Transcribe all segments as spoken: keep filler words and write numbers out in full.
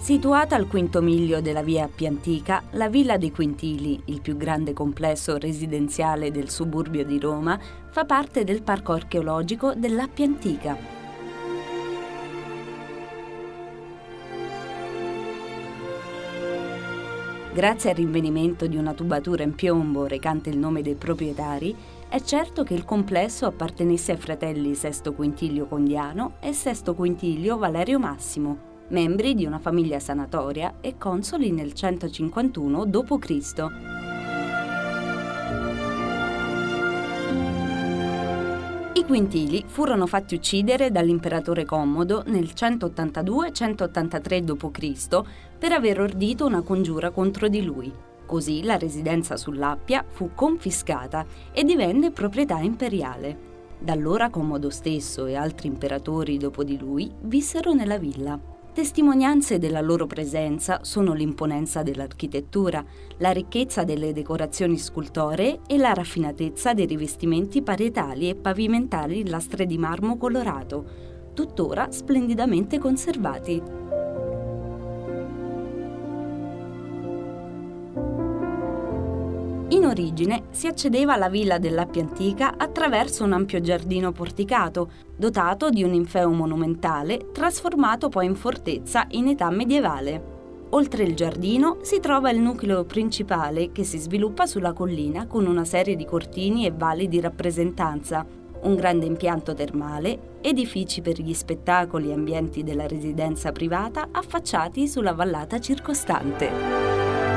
Situata al quinto miglio della via Appia Antica, la Villa dei Quintili, il più grande complesso residenziale del suburbio di Roma, fa parte del parco archeologico dell'Appia Antica. Grazie al rinvenimento di una tubatura in piombo recante il nome dei proprietari, è certo che il complesso appartenesse ai fratelli Sesto Quintilio Condiano e Sesto Quintilio Valerio Massimo, membri di una famiglia sanatoria e consoli nel centocinquantuno dopo Cristo. I Quintili furono fatti uccidere dall'imperatore Commodo nel centottantadue centottantatré dopo Cristo per aver ordito una congiura contro di lui. Così la residenza sull'Appia fu confiscata e divenne proprietà imperiale. Da allora Commodo stesso e altri imperatori dopo di lui vissero nella villa. Testimonianze della loro presenza sono l'imponenza dell'architettura, la ricchezza delle decorazioni scultoree e la raffinatezza dei rivestimenti parietali e pavimentali in lastre di marmo colorato, tuttora splendidamente conservati. In origine si accedeva alla villa dell'Appia Antica attraverso un ampio giardino porticato, dotato di un ninfeo monumentale, trasformato poi in fortezza in età medievale. Oltre il giardino si trova il nucleo principale che si sviluppa sulla collina con una serie di cortini e valli di rappresentanza, un grande impianto termale, edifici per gli spettacoli e ambienti della residenza privata affacciati sulla vallata circostante.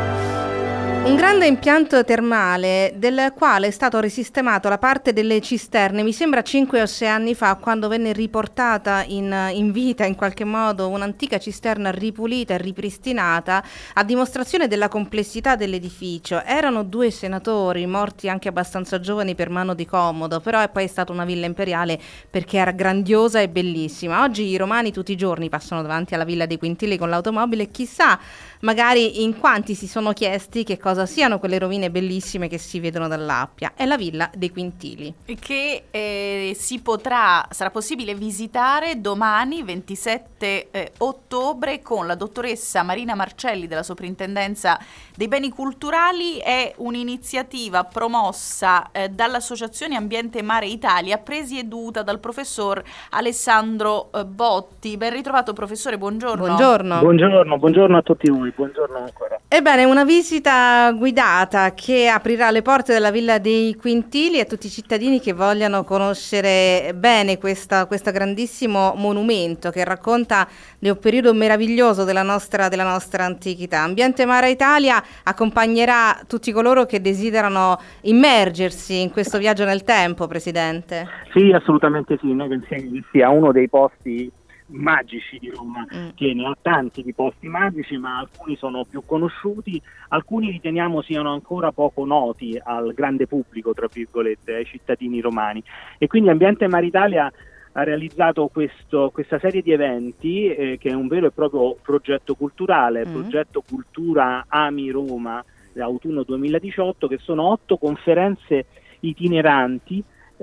Un grande impianto termale del quale è stato risistemato la parte delle cisterne, mi sembra cinque o sei anni fa, quando venne riportata in, in vita in qualche modo un'antica cisterna ripulita e ripristinata, a dimostrazione della complessità dell'edificio. Erano due senatori morti anche abbastanza giovani per mano di Commodo, però è poi stata una villa imperiale perché era grandiosa e bellissima. Oggi i romani tutti i giorni passano davanti alla Villa dei Quintili con l'automobile e chissà magari in quanti si sono chiesti che cosa siano quelle rovine bellissime che si vedono dall'Appia. È la Villa dei Quintili, che eh, si potrà, sarà possibile visitare domani ventisette eh, ottobre con la dottoressa Marina Marcelli della Soprintendenza dei Beni Culturali. È un'iniziativa promossa eh, dall'Associazione Ambiente Mare Italia, presieduta dal professor Alessandro eh, Botti. Ben ritrovato professore, buongiorno. Buongiorno. Buongiorno, buongiorno a tutti voi, buongiorno ancora. Ebbene, una visita guidata che aprirà le porte della Villa dei Quintili a tutti i cittadini che vogliano conoscere bene questa, questo grandissimo monumento che racconta di un periodo meraviglioso della nostra, della nostra antichità. Ambiente Mare Italia accompagnerà tutti coloro che desiderano immergersi in questo viaggio nel tempo, Presidente. Sì, assolutamente sì, noi pensiamo che sia uno dei posti magici di Roma, mm. che ne ha tanti di posti magici, ma alcuni sono più conosciuti, alcuni riteniamo siano ancora poco noti al grande pubblico, tra virgolette, ai cittadini romani. E quindi Ambiente Mare Italia ha realizzato questo, questa serie di eventi eh, che è un vero e proprio progetto culturale, mm. progetto Cultura Ami Roma, autunno duemiladiciotto, che sono otto conferenze itineranti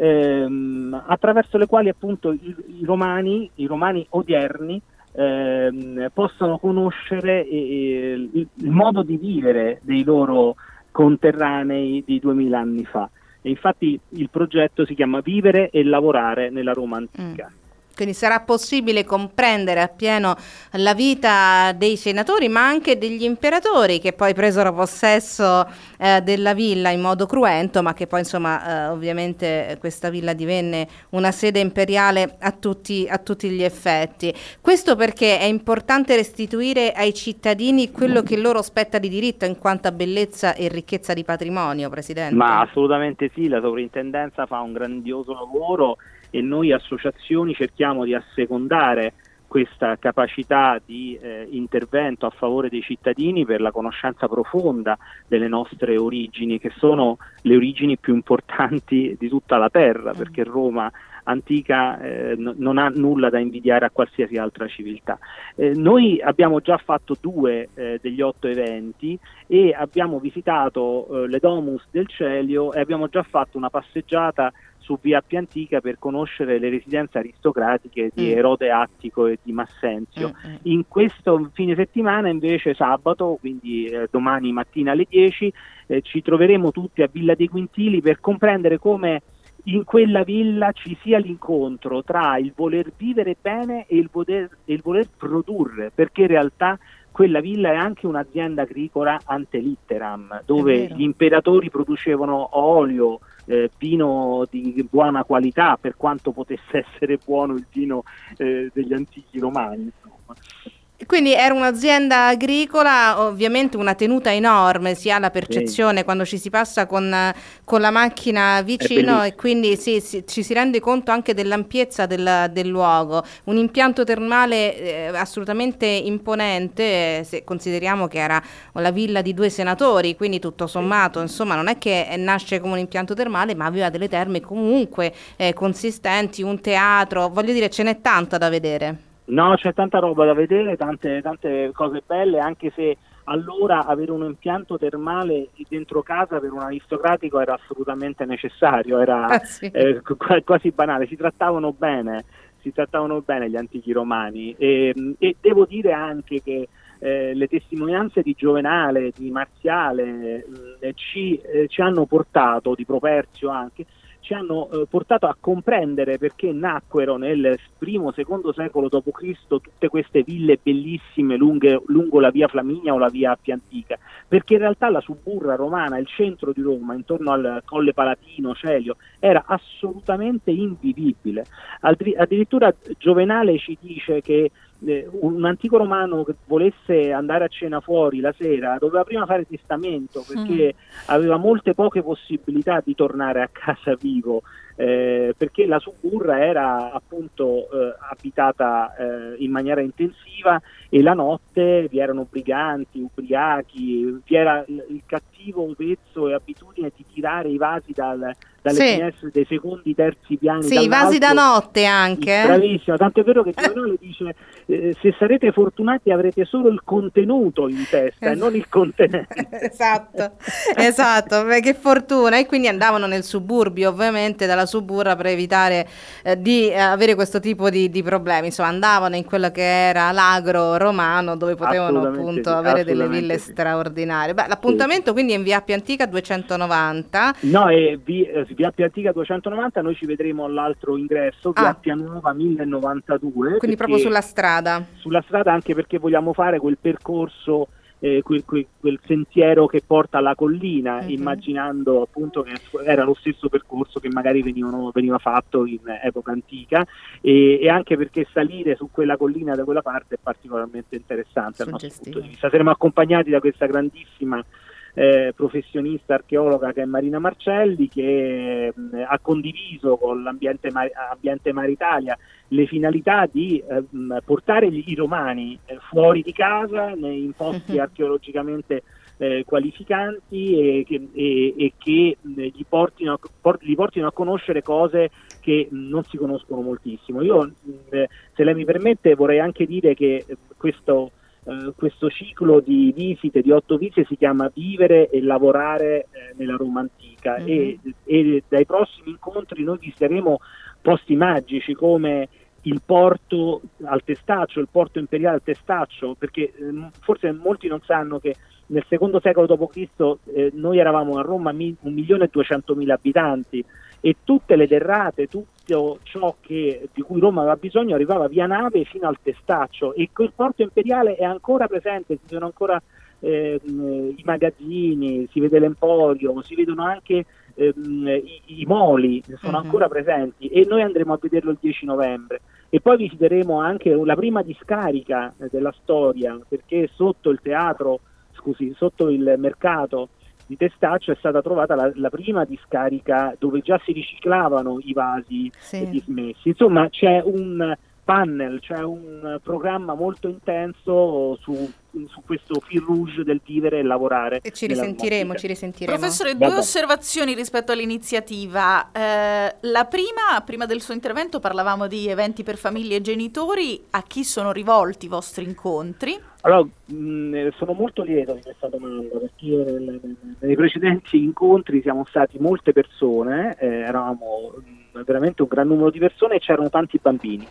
Ehm, attraverso le quali appunto i, i romani, i romani odierni ehm, possono conoscere eh, il, il modo di vivere dei loro conterranei di duemila anni fa. E infatti il progetto si chiama Vivere e lavorare nella Roma antica. Mm. Quindi sarà possibile comprendere appieno la vita dei senatori, ma anche degli imperatori che poi presero possesso eh, della villa in modo cruento, ma che poi insomma eh, ovviamente questa villa divenne una sede imperiale a tutti, a tutti gli effetti. Questo perché è importante restituire ai cittadini quello che loro spetta di diritto in quanto a bellezza e ricchezza di patrimonio, Presidente. Ma assolutamente sì, la sovrintendenza fa un grandioso lavoro e noi associazioni cerchiamo di assecondare questa capacità di eh, intervento a favore dei cittadini per la conoscenza profonda delle nostre origini, che sono le origini più importanti di tutta la terra, perché Roma antica eh, n- non ha nulla da invidiare a qualsiasi altra civiltà. Eh, noi abbiamo già fatto due eh, degli otto eventi e abbiamo visitato eh, le Domus del Celio e abbiamo già fatto una passeggiata su via Appia Antica per conoscere le residenze aristocratiche di Mm. Erode Attico e di Massenzio. Mm-mm. In questo fine settimana invece sabato, quindi eh, domani mattina alle dieci, eh, ci troveremo tutti a Villa dei Quintili per comprendere come in quella villa ci sia l'incontro tra il voler vivere bene e il voler, e il voler produrre, perché in realtà quella villa è anche un'azienda agricola ante litteram, dove gli imperatori producevano olio, eh, vino di buona qualità, per quanto potesse essere buono il vino eh, degli antichi romani, insomma. Quindi era un'azienda agricola, ovviamente una tenuta enorme, si ha la percezione Sì. quando ci si passa con, con la macchina vicino, e quindi sì, sì, ci si rende conto anche dell'ampiezza del, del luogo. Un impianto termale eh, assolutamente imponente, eh, se consideriamo che era la villa di due senatori, quindi tutto sommato, insomma, non è che nasce come un impianto termale, ma aveva delle terme comunque eh, consistenti, un teatro, voglio dire, ce n'è tanta da vedere. No, c'è tanta roba da vedere, tante, tante cose belle, anche se allora avere un impianto termale dentro casa per un aristocratico era assolutamente necessario, era Ah, sì. eh, qu- quasi banale, si trattavano bene, si trattavano bene gli antichi romani e, e devo dire anche che eh, le testimonianze di Giovenale, di Marziale eh, ci, eh, ci hanno portato, di Properzio anche, ci hanno eh, portato a comprendere perché nacquero nel primo secondo secolo dopo Cristo tutte queste ville bellissime lunghe, lungo la via Flaminia o la via Appia Antica, perché in realtà la suburra romana, il centro di Roma, intorno al Colle Palatino, Celio, era assolutamente invivibile. Addi- addirittura Giovenale ci dice che eh, un antico romano che volesse andare a cena fuori la sera doveva prima fare testamento, perché mm. aveva molte poche possibilità di tornare a casa vivo, eh, perché la suburra era appunto eh, abitata eh, in maniera intensiva e la notte vi erano briganti, ubriachi, vi era il, il cattivo vezzo e abitudine di tirare i vasi dal, dalle sì. finestre dei secondi, terzi piani. Sì, i vasi da notte anche. Eh? Bravissimo, tanto è vero che Giovanni dice eh, se sarete fortunati avrete solo il contenuto in testa e non il contenente. Esatto, esatto, beh, che fortuna. E quindi andavano nel suburbio, ovviamente dalla suburra, per evitare eh, di eh, avere questo tipo di, di problemi. Insomma, andavano in quello che era l'agro romano, dove potevano appunto sì, avere delle ville sì. straordinarie. Beh, l'appuntamento sì. quindi è in via Appia Antica duecentonovanta. No, è via, via Appia Antica duecentonovanta, noi ci vedremo all'altro ingresso, via ah. Appia Nuova mille novantadue. Quindi proprio sulla strada. Sulla strada, anche perché vogliamo fare quel percorso, eh, quel, quel, quel sentiero che porta alla collina, mm-hmm. immaginando appunto che era lo stesso percorso che magari venivano, veniva fatto in epoca antica, e, e anche perché salire su quella collina da quella parte è particolarmente interessante dal nostro punto di vista. Saremo accompagnati da questa grandissima Eh, professionista archeologa che è Marina Marcelli, che eh, ha condiviso con l'ambiente Mar- Ambiente Mare Italia le finalità di eh, portare gli, i romani eh, fuori di casa in posti uh-huh. archeologicamente eh, qualificanti e che, e, e che eh, gli, portino, port- gli portino a conoscere cose che mh, non si conoscono moltissimo. Io, mh, se lei mi permette, vorrei anche dire che eh, questo Uh, questo ciclo di visite, di otto visite, si chiama Vivere e lavorare eh, nella Roma antica, mm-hmm. e, e dai prossimi incontri noi visiteremo posti magici come il porto al Testaccio, il porto imperiale al Testaccio, perché eh, forse molti non sanno che nel secondo secolo dopo Cristo eh, noi eravamo a Roma mi- un milione e duecentomila abitanti, e tutte le derrate, tutto ciò che, di cui Roma aveva bisogno arrivava via nave fino al Testaccio, e quel porto imperiale è ancora presente, si vedono ancora eh, i magazzini, si vede l'emporio, si vedono anche ehm, i, i moli, sono uh-huh. ancora presenti, e noi andremo a vederlo il dieci novembre. E poi visiteremo anche la prima discarica della storia, perché sotto il teatro, scusi, sotto il mercato di Testaccio è stata trovata la, la prima discarica dove già si riciclavano i vasi sì. dismessi. Insomma, c'è un panel, c'è un programma molto intenso su, su questo fil rouge del vivere e lavorare. E ci risentiremo, ci risentiremo. Professore, due Vabbè. osservazioni rispetto all'iniziativa. Eh, la prima, prima del suo intervento parlavamo di eventi per famiglie e genitori. A chi sono rivolti i vostri incontri? Allora, mh, sono molto lieto di questa domanda, perché nei, nei precedenti incontri siamo stati molte persone, eh, eravamo veramente un gran numero di persone e c'erano tanti bambini.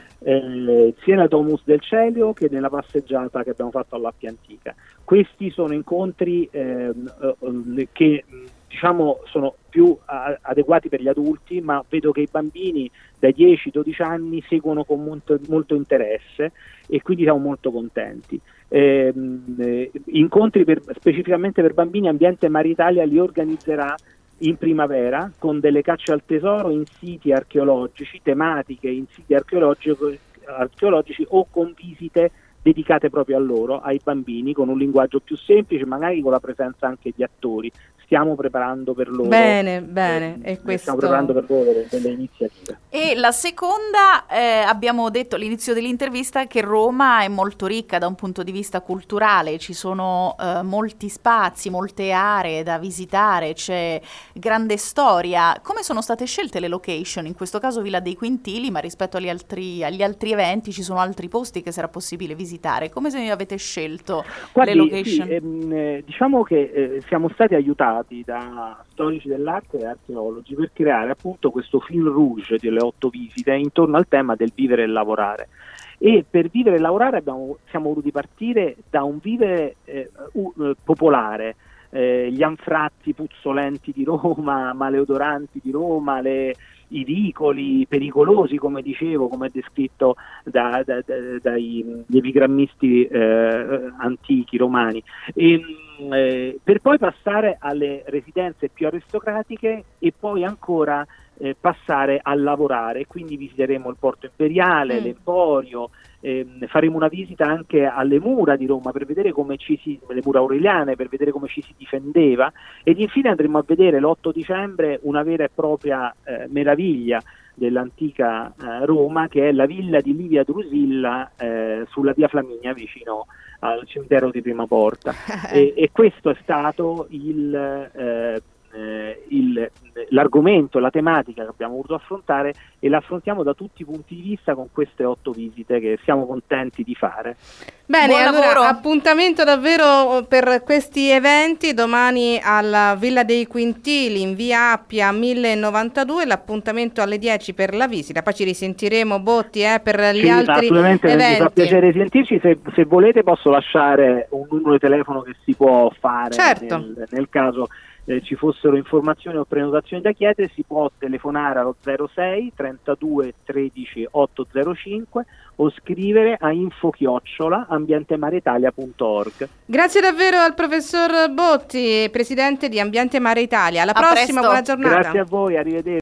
Eh, sia nel Domus del Celio che nella passeggiata che abbiamo fatto all'Appia Antica. Questi sono incontri eh, eh, che diciamo sono più a- adeguati per gli adulti, ma vedo che i bambini dai dieci dodici anni seguono con molto, molto interesse e quindi siamo molto contenti. Eh, eh, incontri per, specificamente per bambini, Ambiente Mare Italia li organizzerà in primavera con delle cacce al tesoro in siti archeologici, tematiche in siti archeologici, archeologici o con visite dedicate proprio a loro, ai bambini, con un linguaggio più semplice, magari con la presenza anche di attori. Stiamo preparando per loro bene, bene, eh, e questo... stiamo preparando per loro delle, delle iniziative. E la seconda, eh, abbiamo detto all'inizio dell'intervista che Roma è molto ricca da un punto di vista culturale, ci sono eh, molti spazi, molte aree da visitare, c'è grande storia. Come sono state scelte le location? In questo caso Villa dei Quintili, ma rispetto agli altri, agli altri eventi ci sono altri posti che sarà possibile visitare. Come se avete scelto Guardi, le location? Sì, ehm, diciamo che eh, siamo stati aiutati da storici dell'arte e archeologi per creare appunto questo fil rouge delle otto visite intorno al tema del vivere e lavorare. E per vivere e lavorare abbiamo, siamo voluti partire da un vivere eh, uh, popolare, eh, gli anfratti puzzolenti di Roma, maleodoranti di Roma, le, i vicoli pericolosi, come dicevo, come è descritto da, da, da, dai gli epigrammisti eh, antichi romani. E, eh, per poi passare alle residenze più aristocratiche e poi ancora eh, passare a lavorare, quindi visiteremo il Porto Imperiale, mm. l'Emporio, eh, faremo una visita anche alle mura di Roma per vedere come ci si, le mura aureliane, per vedere come ci si difendeva, ed infine andremo a vedere l'otto dicembre una vera e propria eh, meraviglia dell'antica eh, Roma, che è la villa di Livia Drusilla eh, sulla via Flaminia vicino al cimitero di Prima Porta. e, e questo è stato il, eh, eh, il, l'argomento, la tematica che abbiamo voluto affrontare, e la affrontiamo da tutti i punti di vista con queste otto visite che siamo contenti di fare. Bene, Buon allora lavoro. Appuntamento davvero per questi eventi domani alla Villa dei Quintili in via Appia mille novantadue, l'appuntamento alle dieci per la visita, poi ci risentiremo Botti eh, per gli sì, altri assolutamente, eventi. Mi fa piacere sentirci, se, se volete posso lasciare un numero di telefono che si può fare, certo. nel, nel caso eh, ci fossero informazioni o prenotazioni da chiedere. Si può telefonare allo zero sei trentadue tredici ottocentocinque o scrivere a info chiocciola ambientemareitalia punto org. Grazie davvero al professor Botti, presidente di Ambiente Mare Italia. Alla A prossima, presto. buona giornata. Grazie a voi, arrivederci.